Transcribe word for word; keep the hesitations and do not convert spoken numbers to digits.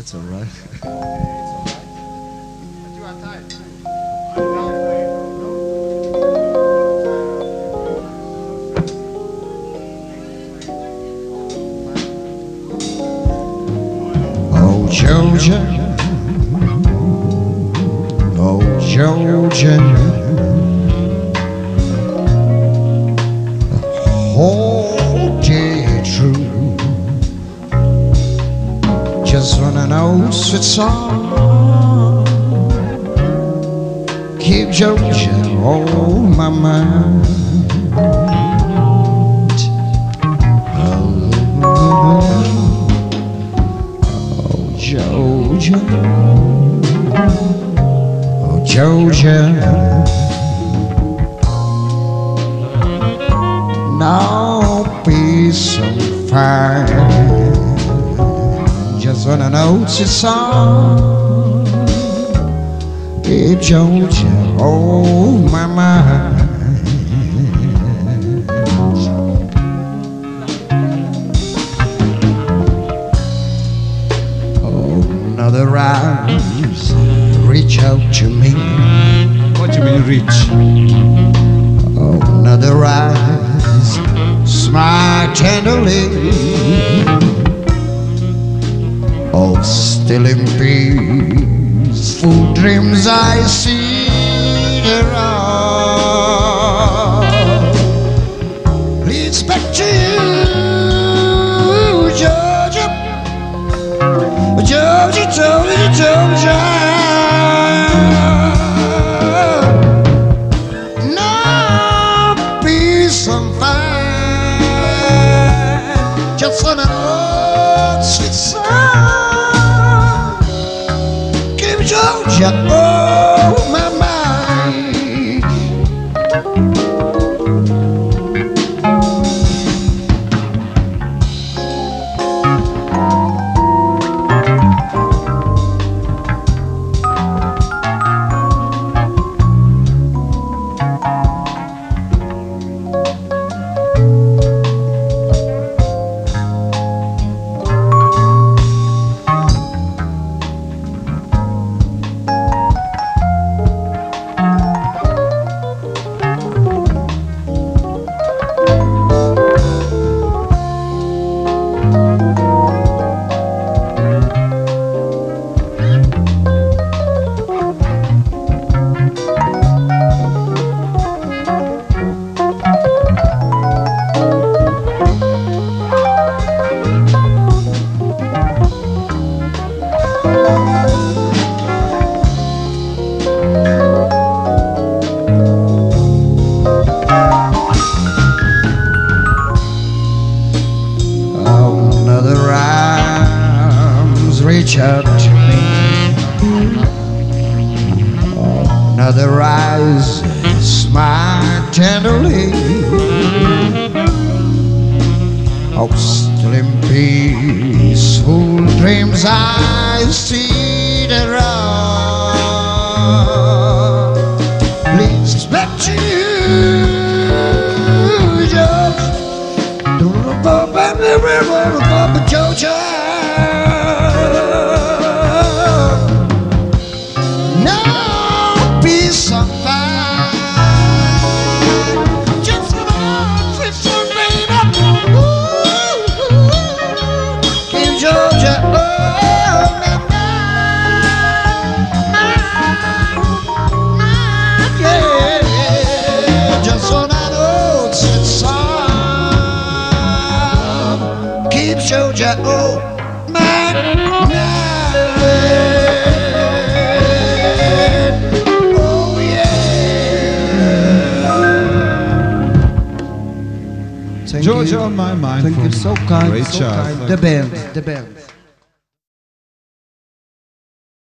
It's all right. Oh, Georgia, oh, Georgia, hold it true. Just wanna know sweet song. Keep Georgia on my mind. Georgia, oh Georgia, now be so fine. Just wanna know it's a song. Hey Georgia, oh my mind. Another eyes reach out to me. What do you mean reach? Oh, another eyes smile tenderly. Oh, still in peaceful dreams I see her all. Leads back to you, Georgia. Georgia, Georgia, Georgia. No peace and fine. Just on an old sweet song. Keep Georgia on my mind. Reach out to me. Another eyes smile tenderly. Oh, still in peaceful dreams I see the road. Please back to you, Georgia. Georgia. Georgia, oh my night. Oh yeah. Georgia on my mind. Thank you, so kind, Great so job. kind. The band, the band.